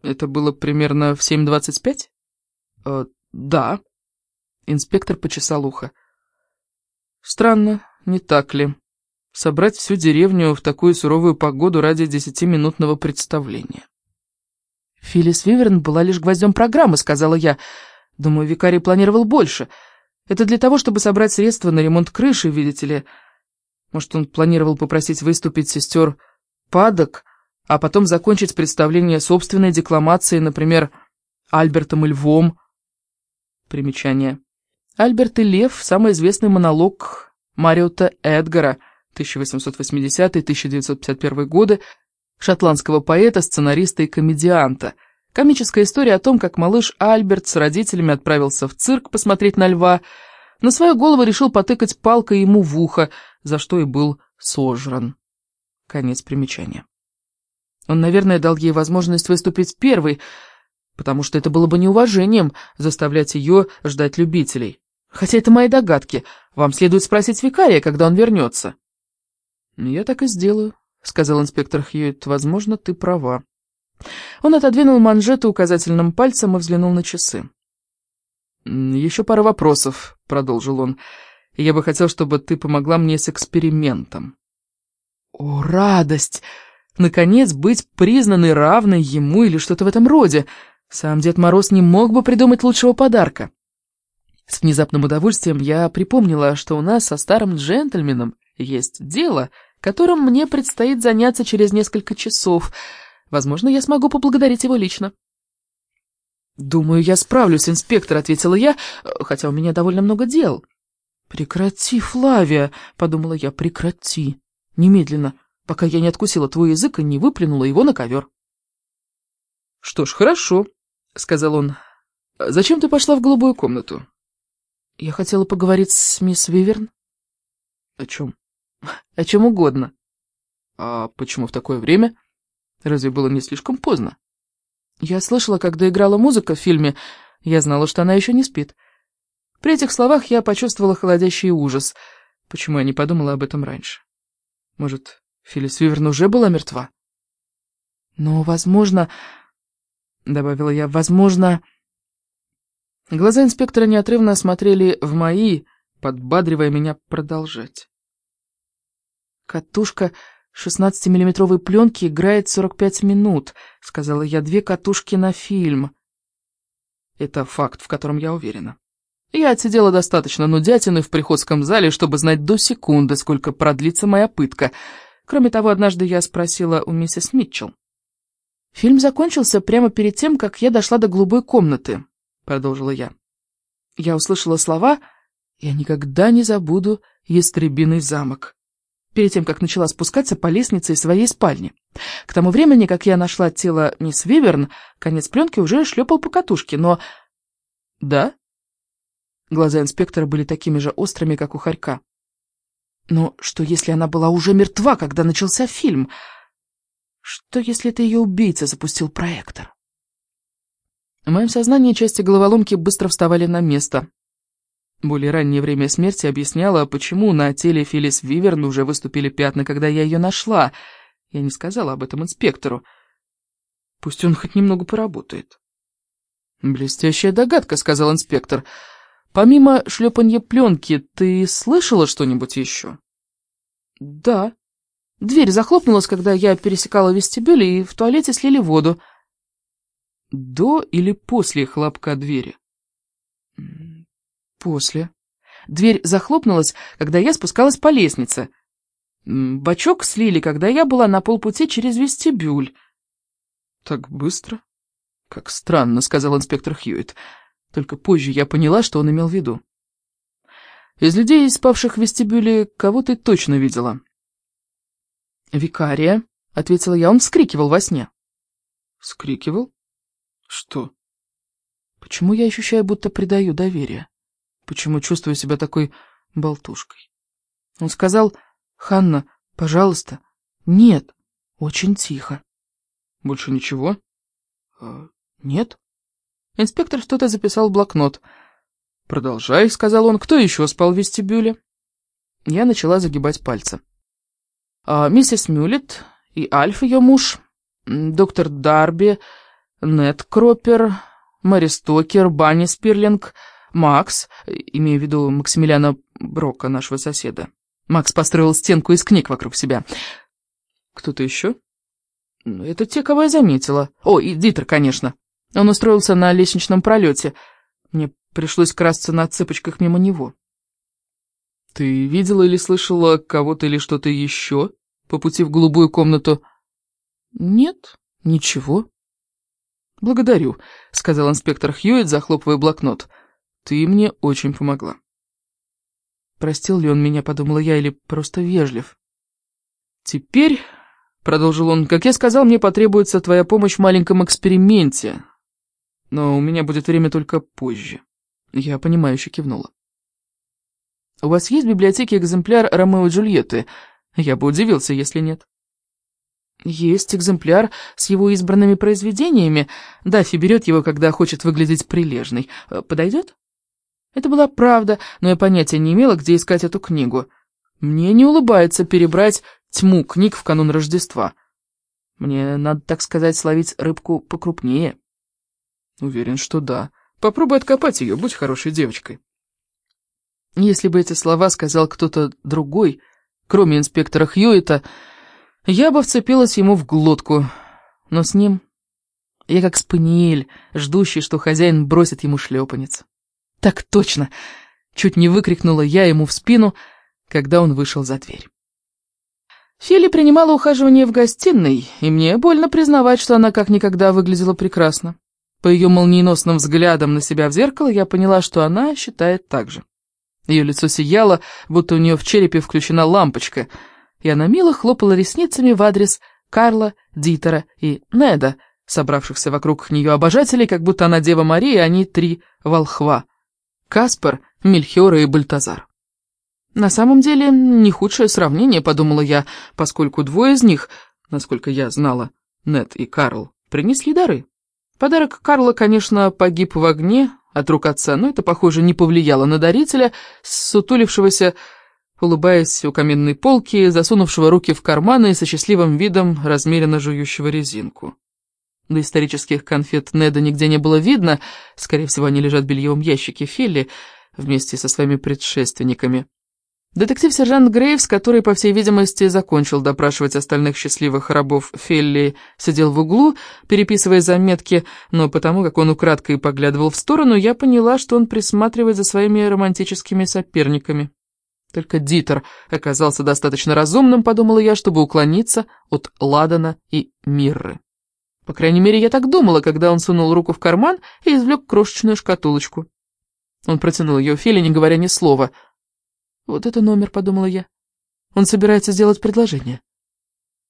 Это было примерно в 7:25? Да. Инспектор почесал ухо. Странно, не так ли? Собрать всю деревню в такую суровую погоду ради 10-минутного представления. Филлис Виверн была лишь гвоздем программы, сказала я. Думаю, викарий планировал больше. Это для того, чтобы собрать средства на ремонт крыши, видите ли. Может, он планировал попросить выступить сестер Падок, а потом закончить представление собственной декламацией, например, Альбертом и Львом. Примечание. Альберт и Лев — самый известный монолог Мариотта Эдгара, 1880-1951 годы, шотландского поэта, сценариста и комедианта. Комическая история о том, как малыш Альберт с родителями отправился в цирк посмотреть на льва, на свою голову решил потыкать палкой ему в ухо, за что и был сожран. Конец примечания. Он, наверное, дал ей возможность выступить первой, потому что это было бы неуважением заставлять ее ждать любителей. Хотя это мои догадки. Вам следует спросить викария, когда он вернется. «Я так и сделаю», — сказал инспектор Хьюитт. «Возможно, ты права». Он отодвинул манжету указательным пальцем и взглянул на часы. «Еще пара вопросов», — продолжил он. «Я бы хотел, чтобы ты помогла мне с экспериментом». О, радость! Наконец, быть признанной равной ему или что-то в этом роде. Сам Дед Мороз не мог бы придумать лучшего подарка. С внезапным удовольствием я припомнила, что у нас со старым джентльменом есть дело, которым мне предстоит заняться через несколько часов. Возможно, я смогу поблагодарить его лично. «Думаю, я справлюсь, инспектор», — ответила я, хотя у меня довольно много дел. «Прекрати, Флавия», — подумала я, — «прекрати. Немедленно, пока я не откусила твой язык и не выплюнула его на ковер». «Что ж, хорошо», — сказал он. «Зачем ты пошла в голубую комнату?» «Я хотела поговорить с мисс Виверн». «О чем?» «О чем угодно». «А почему в такое время? Разве было не слишком поздно?» «Я слышала, когда играла музыка в фильме, я знала, что она еще не спит». При этих словах я почувствовала холодящий ужас. Почему я не подумала об этом раньше? Может, Филлис Виверн уже была мертва? «Но, возможно, — добавила я, — возможно...» Глаза инспектора неотрывно смотрели в мои, подбадривая меня продолжать. «Катушка 16-миллиметровой пленки играет 45 минут», — сказала я, — «2 катушки на фильм». Это факт, в котором я уверена. Я отсидела достаточно нудятины в приходском зале, чтобы знать до секунды, сколько продлится моя пытка. Кроме того, однажды я спросила у миссис Митчелл. «Фильм закончился прямо перед тем, как я дошла до голубой комнаты», — продолжила я. Я услышала слова «Я никогда не забуду Ястребиный замок», перед тем, как начала спускаться по лестнице из своей спальни. К тому времени, как я нашла тело мисс Виверн, конец пленки уже шлепал по катушке, но... «Да?» Глаза инспектора были такими же острыми, как у хорька. «Но что, если она была уже мертва, когда начался фильм? Что, если это ее убийца запустил проектор?» В моем сознании части головоломки быстро вставали на место. Более раннее время смерти объясняло, почему на теле Филлис Виверн уже выступили пятна, когда я ее нашла. Я не сказала об этом инспектору. Пусть он хоть немного поработает. «Блестящая догадка», — сказал инспектор. «Помимо шлепанья пленки, ты слышала что-нибудь еще?» «Да. Дверь захлопнулась, когда я пересекала вестибюль, и в туалете слили воду». «До или после хлопка двери?» «После. Дверь захлопнулась, когда я спускалась по лестнице. Бачок слили, когда я была на полпути через вестибюль». «Так быстро?» «Как странно», — сказал инспектор Хьюитт. Только позже я поняла, что он имел в виду. «Из людей, спавших в вестибюле, кого ты точно видела?» «Викария», — ответила я, — «он вскрикивал во сне». «Вскрикивал? Что?» «Почему я ощущаю, будто предаю доверие? Почему чувствую себя такой болтушкой?» Он сказал: «Ханна, пожалуйста». «Нет», очень тихо. «Больше ничего?» «Нет». Инспектор что-то записал в блокнот. «Продолжай», — сказал он. «Кто еще спал в вестибюле?» Я начала загибать пальцы. «Миссис Мюллет и Альф, ее муж, доктор Дарби, Нед Кроппер, Мэри Стокер, Банни Спирлинг, Макс, имею в виду Максимилиана Брока, нашего соседа. Макс построил стенку из книг вокруг себя. Кто-то еще? Это те, кого я заметила. О, и Дитер, конечно. Он устроился на лестничном пролете. Мне пришлось красться на цыпочках мимо него. Ты видела или слышала кого-то или что-то еще по пути в голубую комнату? Нет, ничего. Благодарю, сказал инспектор Хьюитт, захлопывая блокнот. Ты мне очень помогла. Простил ли он меня, подумала я, или просто вежлив? Теперь, продолжил он, как я сказал, мне потребуется твоя помощь в маленьком эксперименте. Но у меня будет время только позже. Я понимающе кивнула. У вас есть в библиотеке экземпляр «Ромео и Джульетты»? Я бы удивился, если нет. Есть экземпляр с его избранными произведениями. Даффи берет его, когда хочет выглядеть прилежной. Подойдет? Это была правда, но я понятия не имела, где искать эту книгу. Мне не улыбается перебрать тьму книг в канун Рождества. Мне надо, так сказать, словить рыбку покрупнее. Уверен, что да. Попробуй откопать ее, будь хорошей девочкой. Если бы эти слова сказал кто-то другой, кроме инспектора Хьюитта, я бы вцепилась ему в глотку. Но с ним я как спаниель, ждущий, что хозяин бросит ему шлепанец. Так точно! Чуть не выкрикнула я ему в спину, когда он вышел за дверь. Филли принимала ухаживание в гостиной, и мне больно признавать, что она как никогда выглядела прекрасно. По ее молниеносным взглядам на себя в зеркало я поняла, что она считает так же. Ее лицо сияло, будто у нее в черепе включена лампочка, и она мило хлопала ресницами в адрес Карла, Дитера и Неда, собравшихся вокруг нее обожателей, как будто она Дева Мария, а они три волхва — Каспар, Мельхиор и Бальтазар. На самом деле, не худшее сравнение, подумала я, поскольку двое из них, насколько я знала, Нед и Карл, принесли дары. Подарок Карла, конечно, погиб в огне от рук отца, но это, похоже, не повлияло на дарителя, сутулившегося, улыбаясь у каменной полки, засунувшего руки в карманы и со счастливым видом размеренно жующего резинку. До исторических конфет Неда нигде не было видно, скорее всего, они лежат в бельевом ящике Филли вместе со своими предшественниками. Детектив-сержант Грейвс, который, по всей видимости, закончил допрашивать остальных счастливых рабов Фелли, сидел в углу, переписывая заметки, но потому как он украдкой поглядывал в сторону, я поняла, что он присматривает за своими романтическими соперниками. Только Дитер оказался достаточно разумным, подумала я, чтобы уклониться от Ладана и Мирры. По крайней мере, я так думала, когда он сунул руку в карман и извлек крошечную шкатулочку. Он протянул ее Фелли, не говоря ни слова. «Вот это номер», — подумала я. «Он собирается сделать предложение».